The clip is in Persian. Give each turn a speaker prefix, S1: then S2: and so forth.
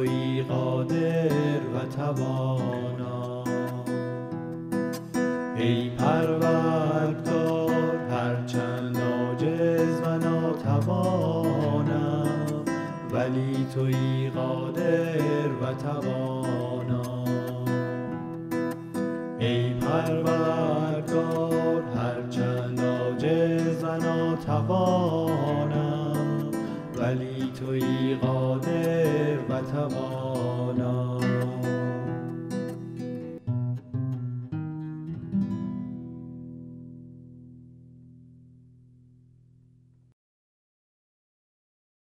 S1: تویی قادر و توانا. ای پروردگار هرچند عاجز و ناتوانم، ولی تویی قادر و توانا. ای پروردگار هرچند عاجز و ناتوانم، ولی تویی قادر و توانا.